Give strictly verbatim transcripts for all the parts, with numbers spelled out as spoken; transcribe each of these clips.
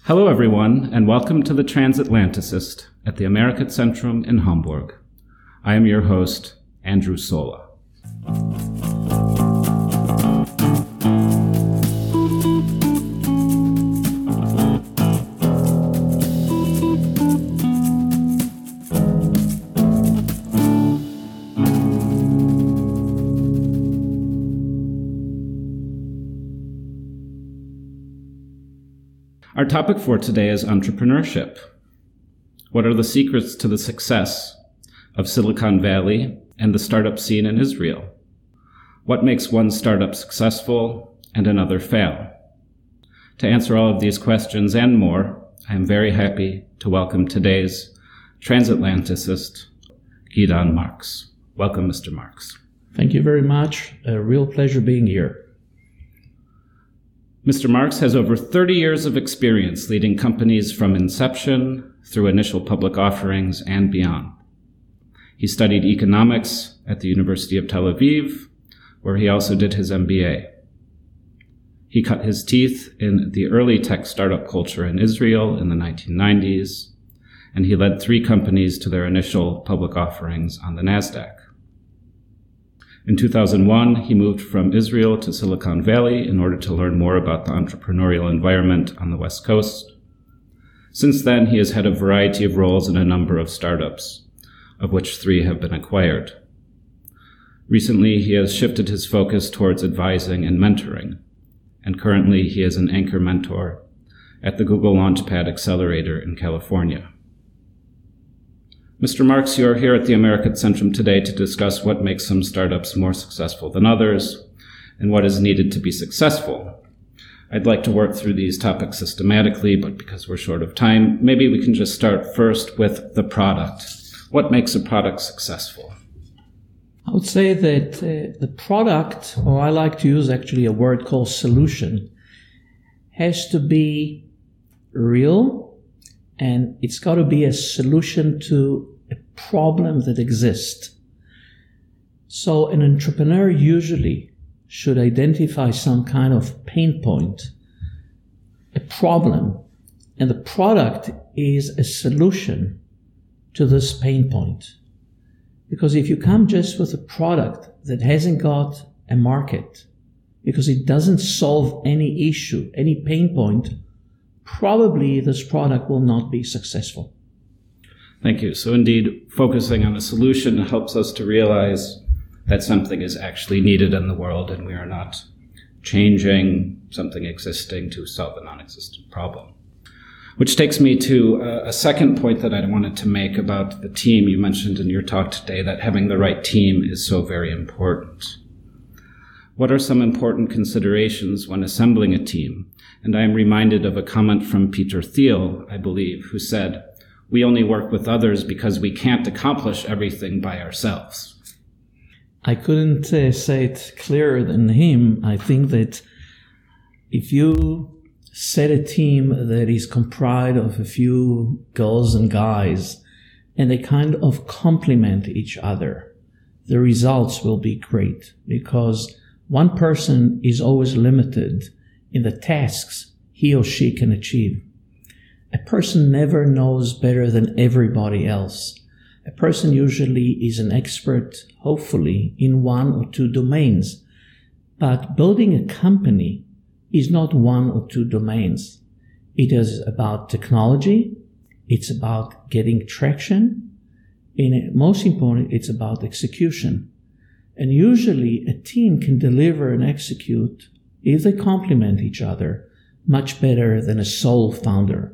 Hello, everyone, and welcome to the Transatlanticist at the Amerikazentrum in Hamburg. I am your host, Andrew Sola. Our topic for today is entrepreneurship. What are the secrets to the success of Silicon Valley and the startup scene in Israel? What makes one startup successful and another fail? To answer all of these questions and more, I am very happy to welcome today's Transatlanticist, Gidon Marx. Welcome, Mister Marx. Thank you very much. A real pleasure being here. Mister Marx has over thirty years of experience leading companies from inception through initial public offerings and beyond. He studied economics at the University of Tel Aviv, where he also did his M B A. He cut his teeth in the early tech startup culture in Israel in the nineteen nineties, and he led three companies to their initial public offerings on the NASDAQ. In two thousand one, he moved from Israel to Silicon Valley in order to learn more about the entrepreneurial environment on the West Coast. Since then, he has had a variety of roles in a number of startups, of which three have been acquired. Recently, he has shifted his focus towards advising and mentoring, and currently he is an anchor mentor at the Google Launchpad Accelerator in California. Mister Marx, you are here at the Amerikazentrum today to discuss what makes some startups more successful than others and what is needed to be successful. I'd like to work through these topics systematically, but because we're short of time, maybe we can just start first with the product. What makes a product successful? I would say that uh, the product, or I like to use actually a word called solution, has to be real. And it's got to be a solution to a problem that exists. So an entrepreneur usually should identify some kind of pain point, a problem, and the product is a solution to this pain point. Because if you come just with a product that hasn't got a market, because it doesn't solve any issue, any pain point, probably this product will not be successful. Thank you. So indeed, focusing on a solution helps us to realize that something is actually needed in the world and we are not changing something existing to solve a non-existent problem. Which takes me to a second point that I wanted to make about the team. You mentioned in your talk today that having the right team is so very important. What are some important considerations when assembling a team? And I am reminded of a comment from Peter Thiel, I believe, who said, "We only work with others because we can't accomplish everything by ourselves." I couldn't uh, say it clearer than him. I think that if you set a team that is comprised of a few girls and guys, and they kind of complement each other, the results will be great, because one person is always limited in the tasks he or she can achieve. A person never knows better than everybody else. A person usually is an expert, hopefully, in one or two domains. But building a company is not one or two domains. It is about technology. It's about getting traction. And most important, it's about execution. And usually a team can deliver and execute, if they complement each other, much better than a sole founder.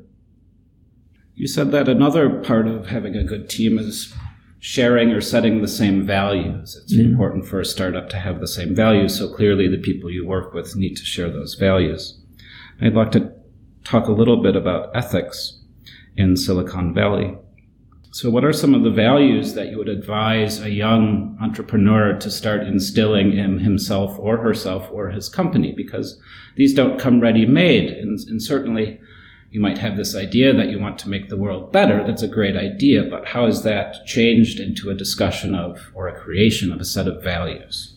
You said that another part of having a good team is sharing or setting the same values. It's mm-hmm. important for a startup to have the same values, so clearly the people you work with need to share those values. I'd like to talk a little bit about ethics in Silicon Valley. So what are some of the values that you would advise a young entrepreneur to start instilling in himself or herself or his company? Because these don't come ready-made, and, and certainly you might have this idea that you want to make the world better. That's a great idea, but how is that changed into a discussion of or a creation of a set of values?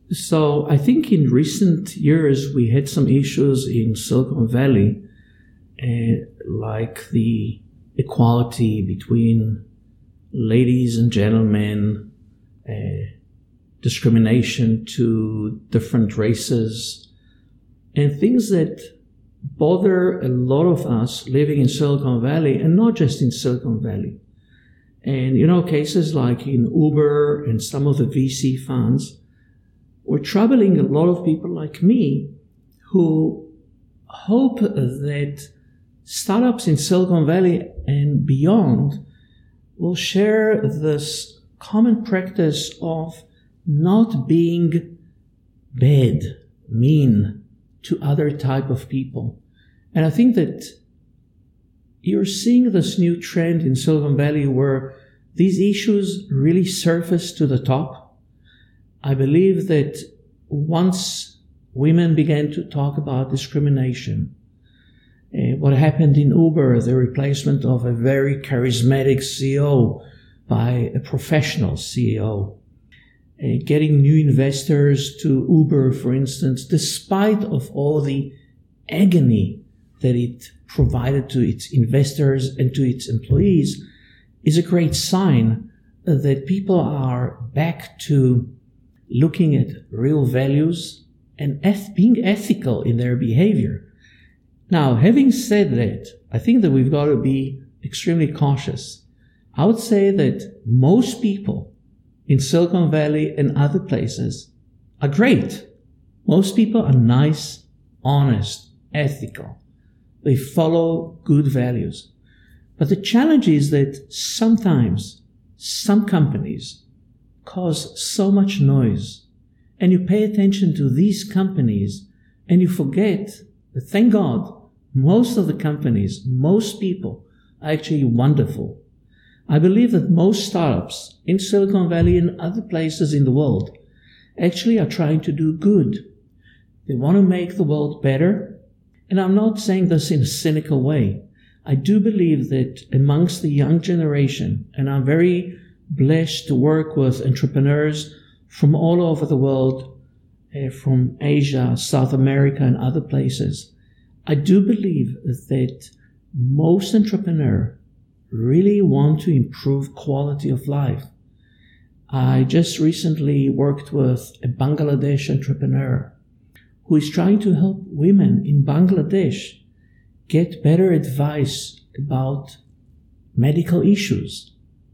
So I think in recent years we had some issues in Silicon Valley uh, like the equality between ladies and gentlemen, uh, discrimination to different races, and things that bother a lot of us living in Silicon Valley, and not just in Silicon Valley. And, you know, cases like in Uber and some of the V C funds were troubling a lot of people like me who hope that startups in Silicon Valley and beyond will share this common practice of not being bad, mean to other type of people. And I think that you're seeing this new trend in Silicon Valley where these issues really surface to the top. I believe that once women began to talk about discrimination, uh, what happened in Uber, the replacement of a very charismatic C E O by a professional C E O, uh, getting new investors to Uber, for instance, despite of all the agony that it provided to its investors and to its employees, is a great sign that people are back to looking at real values and eth- being ethical in their behavior. Now, having said that, I think that we've got to be extremely cautious. I would say that most people in Silicon Valley and other places are great. Most people are nice, honest, ethical. They follow good values. But the challenge is that sometimes some companies cause so much noise, and you pay attention to these companies and you forget that, thank God, most of the companies, most people are actually wonderful. I believe that most startups in Silicon Valley and other places in the world actually are trying to do good. They want to make the world better. And I'm not saying this in a cynical way. I do believe that amongst the young generation, and I'm very blessed to work with entrepreneurs from all over the world, uh, from Asia, South America, and other places, I do believe that most entrepreneurs really want to improve quality of life. I just recently worked with a Bangladesh entrepreneur who is trying to help women in Bangladesh get better advice about medical issues.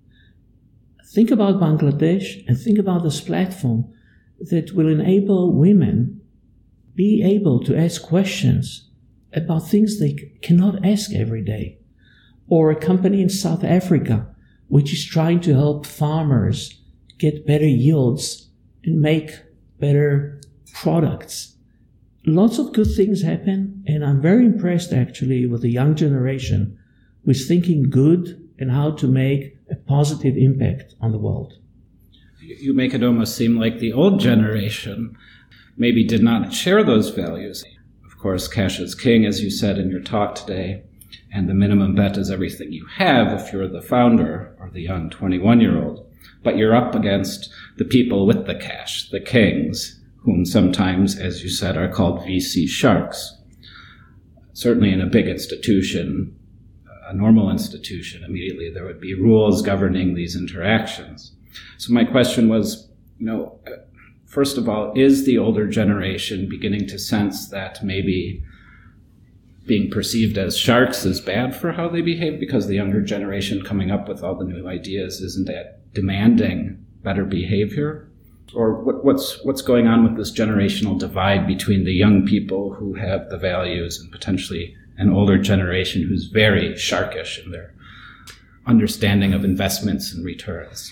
Think about Bangladesh and think about this platform that will enable women be able to ask questions about things they cannot ask every day. Or a company in South Africa which is trying to help farmers get better yields and make better products. Lots of good things happen, and I'm very impressed actually with the young generation who is thinking good and how to make a positive impact on the world. You make it almost seem like the old generation maybe did not share those values. Of course, cash is king, as you said in your talk today, and the minimum bet is everything you have if you're the founder or the young twenty-one-year-old. But you're up against the people with the cash, the kings, whom sometimes, as you said, are called V C sharks. Certainly in a big institution, a normal institution, immediately there would be rules governing these interactions. So my question was, you know, first of all, is the older generation beginning to sense that maybe being perceived as sharks is bad for how they behave because the younger generation coming up with all the new ideas isn't that demanding better behavior? Or what, what's what's going on with this generational divide between the young people who have the values and potentially an older generation who's very sharkish in their understanding of investments and returns?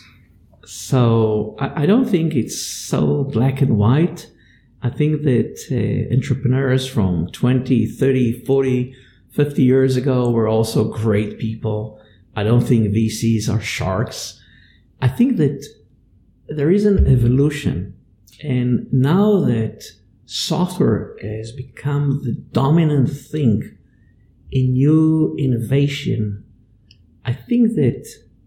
So I, I don't think it's so black and white. I think that uh, entrepreneurs from twenty, thirty, forty, fifty years ago were also great people. I don't think V Cs are sharks. I think that there is an evolution. And now that software has become the dominant thing in new innovation, I think that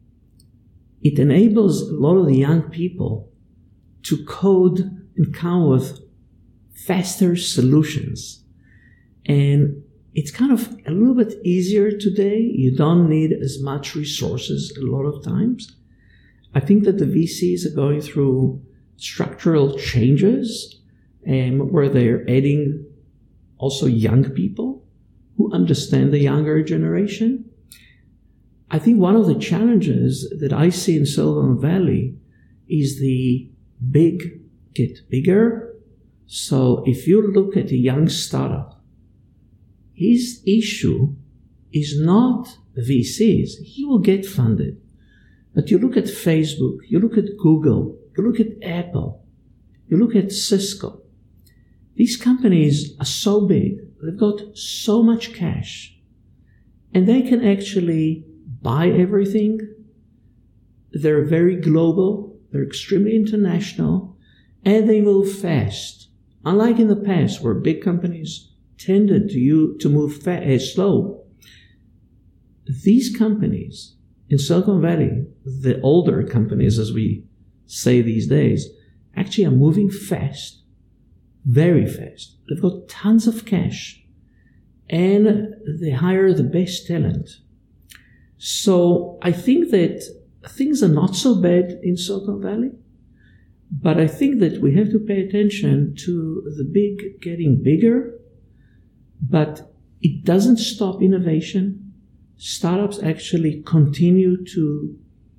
it enables a lot of the young people to code and come with faster solutions. And it's kind of a little bit easier today. You don't need as much resources a lot of times. I think that the V Cs are going through structural changes um, where they're adding also young people who understand the younger generation. I think one of the challenges that I see in Silicon Valley is the big get bigger. So if you look at a young startup, his issue is not V Cs. He will get funded. But you look at Facebook, you look at Google, you look at Apple, you look at Cisco. These companies are so big, they've got so much cash, and they can actually buy everything. They're very global, they're extremely international, and they move fast. Unlike in the past, where big companies tended to you to move fa- uh, slow, these companies in Silicon Valley, the older companies, as we say these days, actually are moving fast, very fast. They've got tons of cash, and they hire the best talent. So I think that things are not so bad in Silicon Valley, but I think that we have to pay attention to the big getting bigger, but it doesn't stop innovation. Startups actually continue to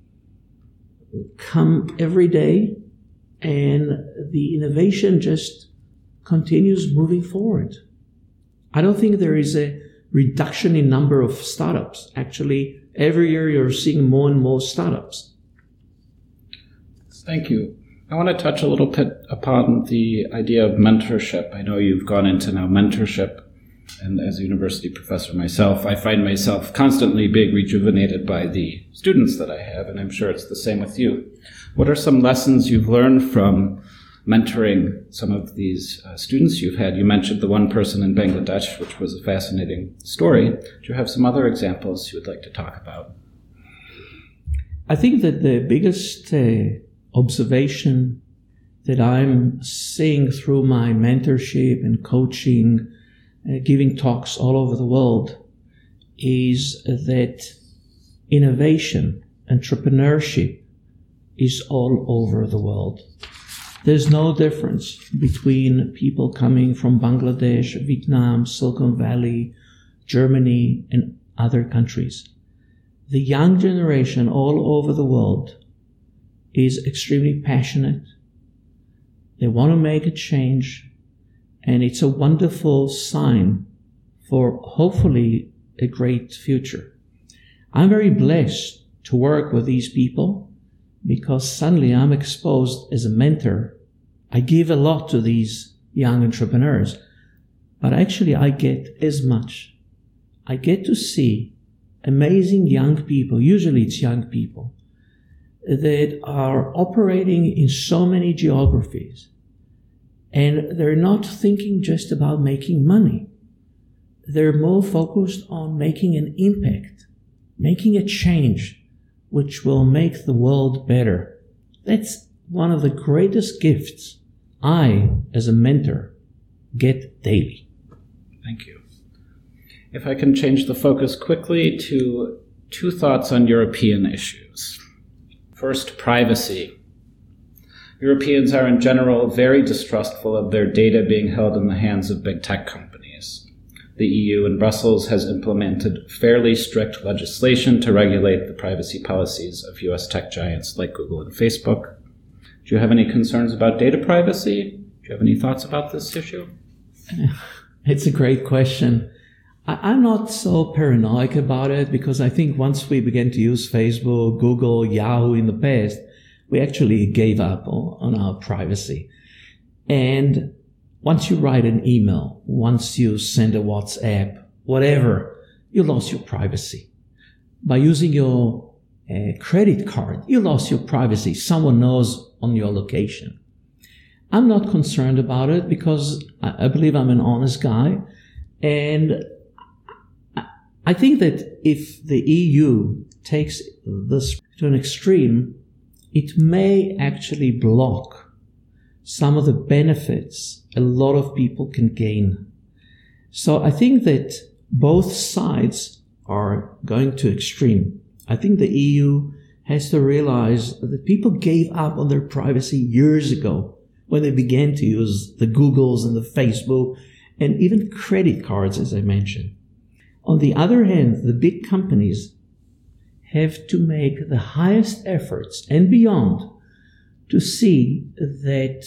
come every day, and the innovation just continues moving forward. I don't think there is a reduction in number of startups. Actually, every year you're seeing more and more startups. Thank you. I want to touch a little bit upon the idea of mentorship. I know you've gone into now mentorship, and as a university professor myself, I find myself constantly being rejuvenated by the students that I have, and I'm sure it's the same with you. What are some lessons you've learned from mentoring some of these uh, students you've had? You mentioned the one person in Bangladesh, which was a fascinating story. Do you have some other examples you would like to talk about? I think that the biggest uh, observation that I'm seeing through my mentorship and coaching, uh, giving talks all over the world, is that innovation, entrepreneurship is all over the world. There's no difference between people coming from Bangladesh, Vietnam, Silicon Valley, Germany, and other countries. The young generation all over the world is extremely passionate. They want to make a change, and it's a wonderful sign for hopefully a great future. I'm very blessed to work with these people because suddenly I'm exposed as a mentor. I give a lot to these young entrepreneurs, but actually I get as much. I get to see amazing young people, usually it's young people, that are operating in so many geographies, and they're not thinking just about making money. They're more focused on making an impact, making a change which will make the world better. That's one of the greatest gifts I, as a mentor, get daily. Thank you. If I can change the focus quickly to two thoughts on European issues. First, privacy. Europeans are in general very distrustful of their data being held in the hands of big tech companies. The E U and Brussels has implemented fairly strict legislation to regulate the privacy policies of U S tech giants like Google and Facebook. Do you have any concerns about data privacy? Do you have any thoughts about this issue? It's a great question. I'm not so paranoid about it because I think once we began to use Facebook, Google, Yahoo in the past, we actually gave up on our privacy. And once you write an email, once you send a WhatsApp, whatever, you lost your privacy. By using your uh, credit card, you lost your privacy. Someone knows on your location. I'm not concerned about it because I, I believe I'm an honest guy. And I think that if the E U takes this to an extreme, it may actually block some of the benefits a lot of people can gain. So I think that both sides are going to extreme. I think the E U has to realize that people gave up on their privacy years ago when they began to use the Googles and the Facebook and even credit cards, as I mentioned. On the other hand, the big companies have to make the highest efforts and beyond to see that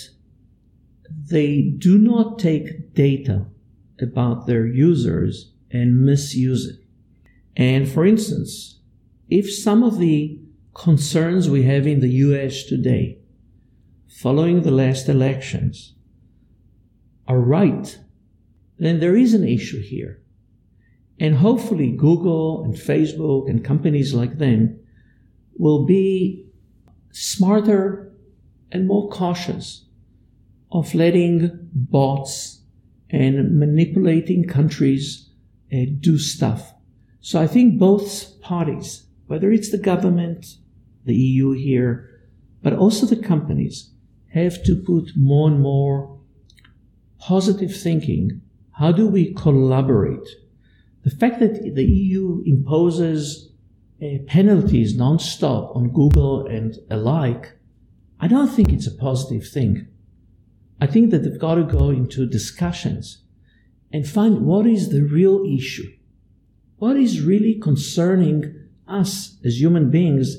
they do not take data about their users and misuse it. And for instance, if some of the concerns we have in the U S today, following the last elections, are right, then there is an issue here. And hopefully Google and Facebook and companies like them will be smarter and more cautious of letting bots and manipulating countries uh, do stuff. So I think both parties, whether it's the government, the E U here, but also the companies, have to put more and more positive thinking. How do we collaborate? The fact that the E U imposes uh, penalties non-stop on Google and alike, I don't think it's a positive thing. I think that they've got to go into discussions and find what is the real issue. What is really concerning us as human beings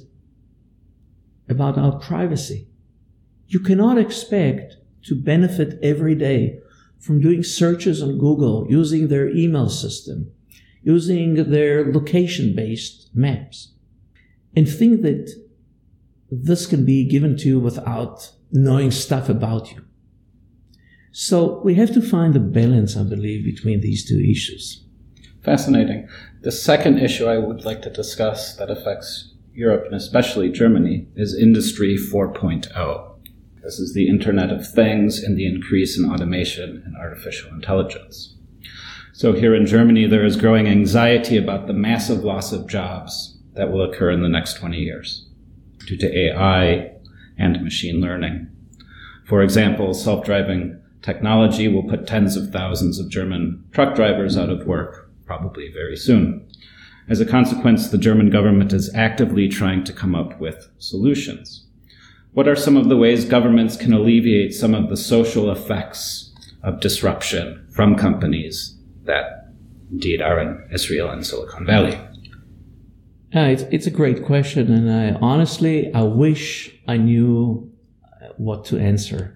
about our privacy? You cannot expect to benefit every day from doing searches on Google, using their email system, using their location-based maps, and think that this can be given to you without knowing stuff about you. So we have to find a balance, I believe, between these two issues. Fascinating. The second issue I would like to discuss that affects Europe and especially Germany is Industry four point oh. This is the Internet of Things and the increase in automation and artificial intelligence. So here in Germany, there is growing anxiety about the massive loss of jobs that will occur in the next twenty years due to A I and machine learning. For example, self-driving technology will put tens of thousands of German truck drivers out of work, probably very soon. As a consequence, the German government is actively trying to come up with solutions. What are some of the ways governments can alleviate some of the social effects of disruption from companies that indeed are in Israel and Silicon Valley? Uh, it's, it's a great question, and I honestly, I wish I knew what to answer.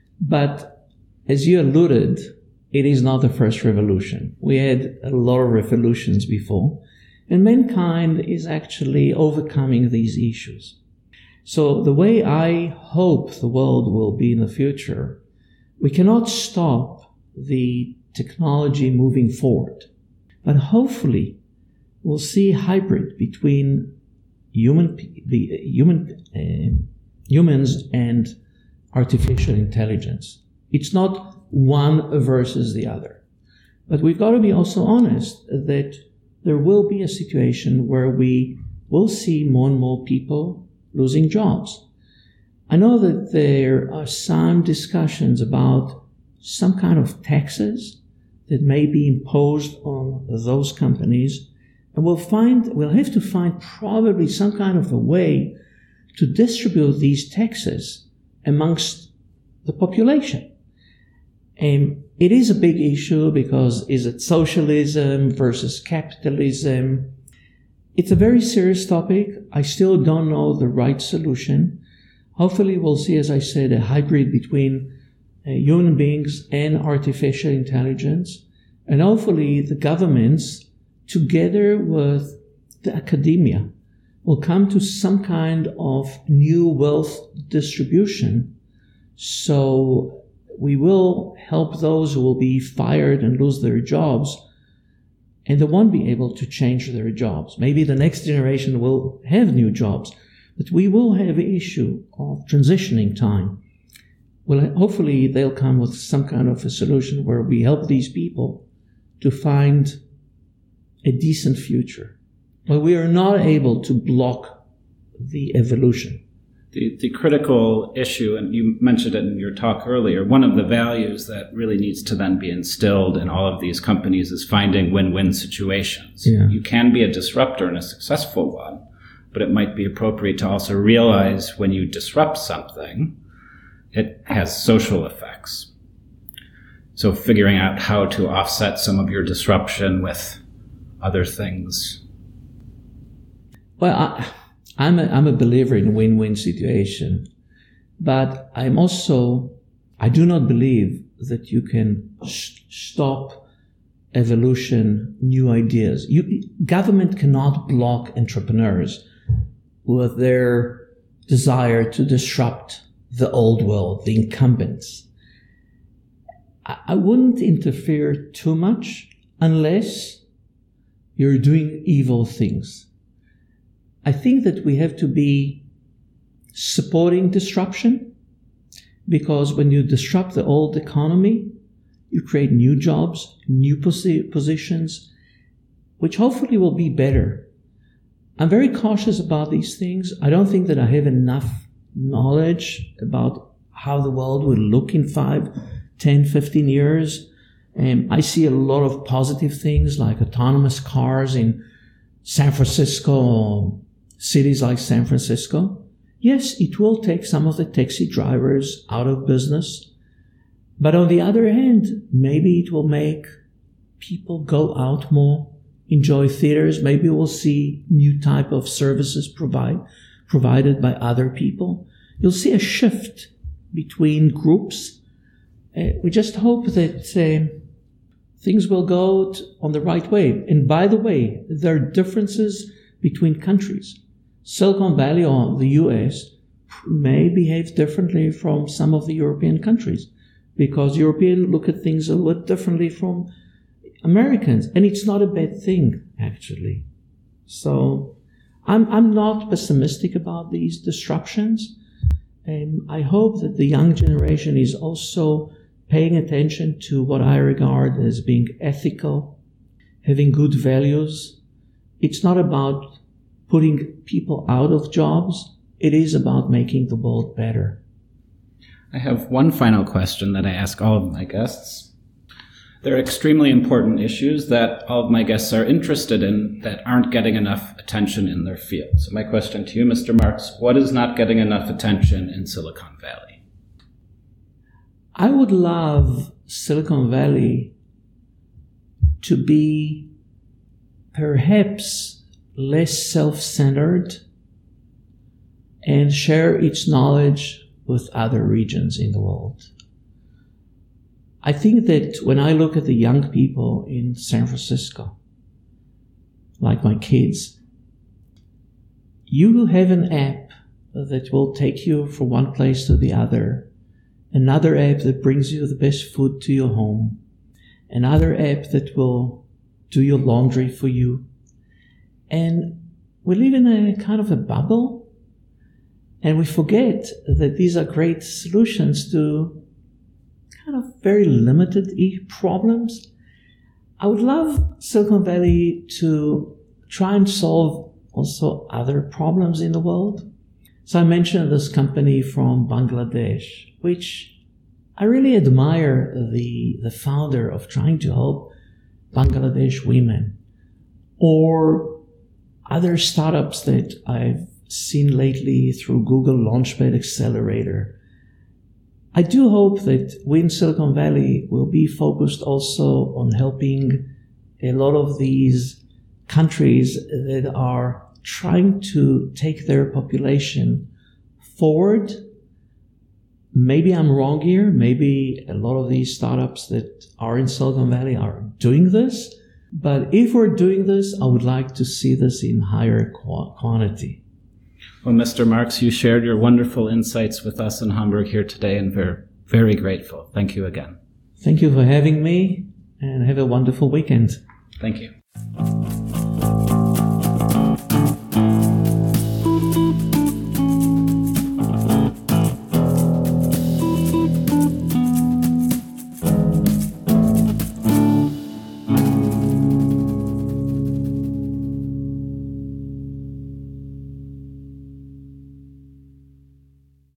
But as you alluded, it is not the first revolution. We had a lot of revolutions before, and mankind is actually overcoming these issues. So the way I hope the world will be in the future, we cannot stop the technology moving forward, but hopefully we'll see a hybrid between human, the human uh, humans and artificial intelligence. It's not one versus the other, but we've got to be also honest that there will be a situation where we will see more and more people losing jobs. I know that there are some discussions about some kind of taxes that may be imposed on those companies, and we'll find, we'll have to find probably some kind of a way to distribute these taxes amongst the population. And it is a big issue because is it socialism versus capitalism? It's a very serious topic. I still don't know the right solution. Hopefully we'll see, as I said, a hybrid between uh, human beings and artificial intelligence. And hopefully the governments, together with the academia, will come to some kind of new wealth distribution. So we will help those who will be fired and lose their jobs, and they won't be able to change their jobs. Maybe the next generation will have new jobs, but we will have an issue of transitioning time. Well, hopefully they'll come with some kind of a solution where we help these people to find a decent future. But we are not able to block the evolution. The, the critical issue, and you mentioned it in your talk earlier, one of the values that really needs to then be instilled in all of these companies is finding win-win situations. Yeah. You can be a disruptor and a successful one, but it might be appropriate to also realize when you disrupt something, it has social effects. So figuring out how to offset some of your disruption with other things. Well, I... I'm a, I'm a believer in a win-win situation, but I'm also, I do not believe that you can sh- stop evolution, new ideas. You, government cannot block entrepreneurs with their desire to disrupt the old world, the incumbents. I, I wouldn't interfere too much unless you're doing evil things. I think that we have to be supporting disruption, because when you disrupt the old economy, you create new jobs, new posi- positions, which hopefully will be better. I'm very cautious about these things. I don't think that I have enough knowledge about how the world will look in five, ten, fifteen years. Um, I see a lot of positive things like autonomous cars in San Francisco, cities like San Francisco. Yes, it will take some of the taxi drivers out of business. But on the other hand, maybe it will make people go out more, enjoy theaters. Maybe we'll see new type of services provide, provided by other people. You'll see a shift between groups. Uh, we just hope that uh, things will go t- on the right way. And by the way, there are differences between countries. Silicon Valley or the U S may behave differently from some of the European countries, because Europeans look at things a little differently from Americans. And it's not a bad thing, actually. So I'm, I'm not pessimistic about these disruptions. Um, I hope that the young generation is also paying attention to what I regard as being ethical, having good values. It's not about putting people out of jobs. It is about making the world better. I have one final question that I ask all of my guests. There are extremely important issues that all of my guests are interested in that aren't getting enough attention in their field. So my question to you, Mister Marks, what is not getting enough attention in Silicon Valley? I would love Silicon Valley to be perhaps less self-centered and share its knowledge with other regions in the world. I think that when I look at the young people in San Francisco, like my kids, you have an app that will take you from one place to the other, another app that brings you the best food to your home, another app that will do your laundry for you. And we live in a kind of a bubble, and we forget that these are great solutions to kind of very limited problems. I would love Silicon Valley to try and solve also other problems in the world. So I mentioned this company from Bangladesh, which I really admire the, the founder of trying to help Bangladesh women, or other startups that I've seen lately through Google Launchpad Accelerator. I do hope that we in Silicon Valley will be focused also on helping a lot of these countries that are trying to take their population forward. Maybe I'm wrong here. Maybe a lot of these startups that are in Silicon Valley are doing this. But if we're doing this, I would like to see this in higher qu- quantity. Well, Mister Marks, you shared your wonderful insights with us in Hamburg here today, and we're very grateful. Thank you again. Thank you for having me, and have a wonderful weekend. Thank you.